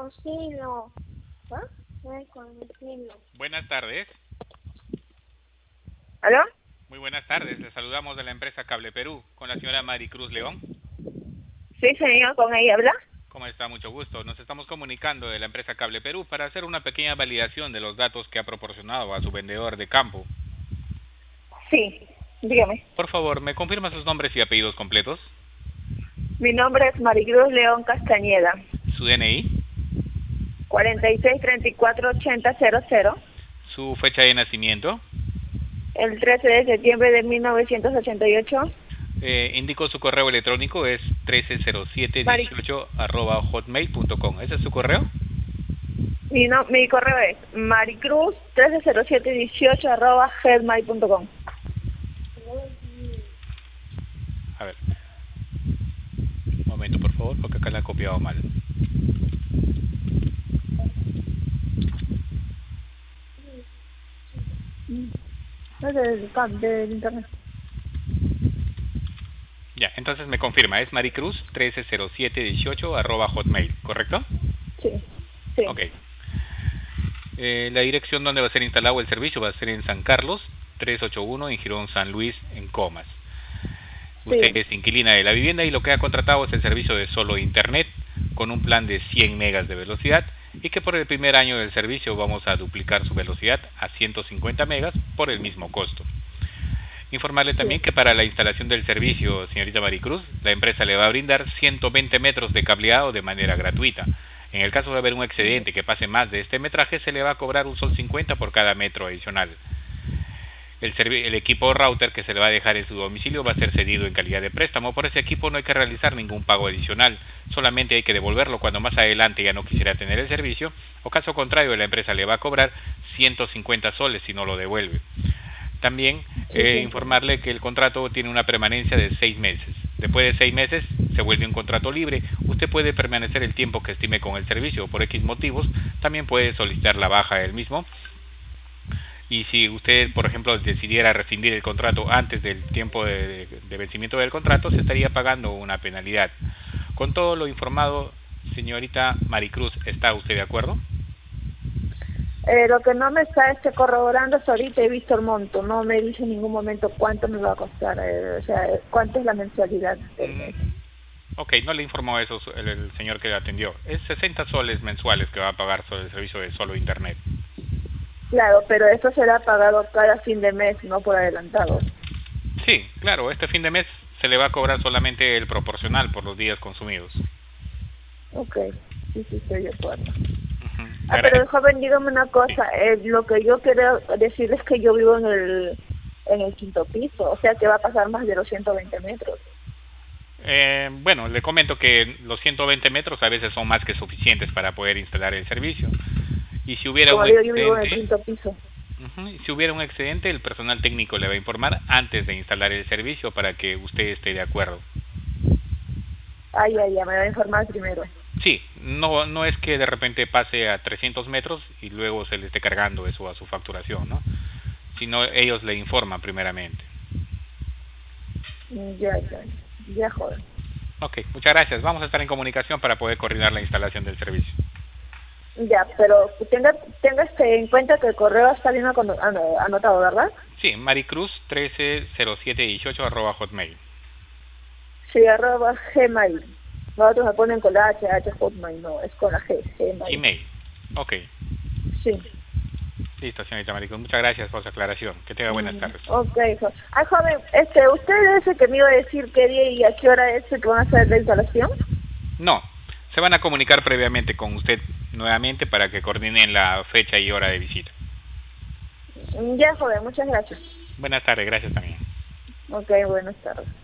Consigo. ¿Ah? Me consigo. Buenas tardes. ¿Aló? Muy buenas tardes. Le saludamos de la empresa Cable Perú con la señora Maricruz León. Sí, señor, ¿con ella habla? ¿Cómo está? Mucho gusto. Nos estamos comunicando de la empresa Cable Perú para hacer una pequeña validación de los datos que ha proporcionado a su vendedor de campo. Sí, dígame. Por favor, ¿me confirma sus nombres y apellidos completos? Mi nombre es Maricruz León Castañeda. Su DNI, 46348000, su fecha de nacimiento. el 13 de septiembre de 1988. Indico su correo electrónico es 130718@hotmail.com. ¿Ese es su correo? Mi correo es maricruz130718@gmail.com. A ver, un momento por favor, porque acá la he copiado mal. Es del internet. Ya, entonces me confirma, es Maricruz 130718@hotmail, ¿correcto? Sí, sí. Ok. La dirección donde va a ser instalado el servicio va a ser en San Carlos 381 en Girón San Luis en Comas. Usted Sí. es inquilina de la vivienda y lo que ha contratado es el servicio de solo internet con un plan de 100 megas de velocidad y que por el primer año del servicio vamos a duplicar su velocidad a 150 megas por el mismo costo. Informarle también que para la instalación del servicio, señorita Maricruz, la empresa le va a brindar 120 metros de cableado de manera gratuita. En el caso de haber un excedente que pase más de este metraje, se le va a cobrar un sol 50 por cada metro adicional. El equipo router que se le va a dejar en su domicilio va a ser cedido en calidad de préstamo. Por ese equipo no hay que realizar ningún pago adicional, solamente hay que devolverlo cuando más adelante ya no quisiera tener el servicio, o caso contrario la empresa le va a cobrar 150 soles si no lo devuelve. También informarle que el contrato tiene una permanencia de 6 meses. Después de 6 meses se vuelve un contrato libre. Usted puede permanecer el tiempo que estime con el servicio. Por X motivos, también puede solicitar la baja del mismo. Y si usted, por ejemplo, decidiera rescindir el contrato antes del tiempo de vencimiento del contrato, se estaría pagando una penalidad. Con todo lo informado, señorita Maricruz, ¿está usted de acuerdo? Lo que no me está corroborando es ahorita he visto el monto, no me dice en ningún momento cuánto me va a costar, o sea, cuánto es la mensualidad del mes. Ok, no le informó eso el señor que le atendió. Es 60 soles mensuales que va a pagar sobre el servicio de solo internet. Claro, pero esto será pagado cada fin de mes, no por adelantado. Sí, claro, este fin de mes se le va a cobrar solamente el proporcional por los días consumidos. Ok, sí, estoy de acuerdo. Pero Pero joven, dígame una cosa, lo que yo quiero decir es que yo vivo en el quinto piso, o sea que va a pasar más de los 120 metros. Bueno, le comento que los 120 metros a veces son más que suficientes para poder instalar el servicio. Y si hubiera Como un digo, yo vivo en el excedente, quinto piso. si hubiera un excedente, el personal técnico le va a informar antes de instalar el servicio para que usted esté de acuerdo. Ya, me va a informar primero. Sí, no es que de repente pase a 300 metros y luego se le esté cargando eso a su facturación, ¿no? Sino ellos le informan primeramente. Ya, joven. Ok, muchas gracias. Vamos a estar en comunicación para poder coordinar la instalación del servicio. Ya, pero tenga en cuenta que el correo está bien anotado, ¿verdad? Sí, Maricruz 130718@hotmail. Sí, @gmail. Nosotros me ponen con la H Hotmail, no, es con la G, Gmail. Gmail. Ok. Sí. Listo, señorita Maricruz. Muchas gracias por su aclaración. Que tenga buenas tardes. Ok, joven, ¿usted es el que me iba a decir qué día y a qué hora es el que van a hacer la instalación? No, se van a comunicar previamente con usted nuevamente para que coordinen la fecha y hora de visita. Ya, joven, muchas gracias. Buenas tardes, gracias también. Ok, buenas tardes.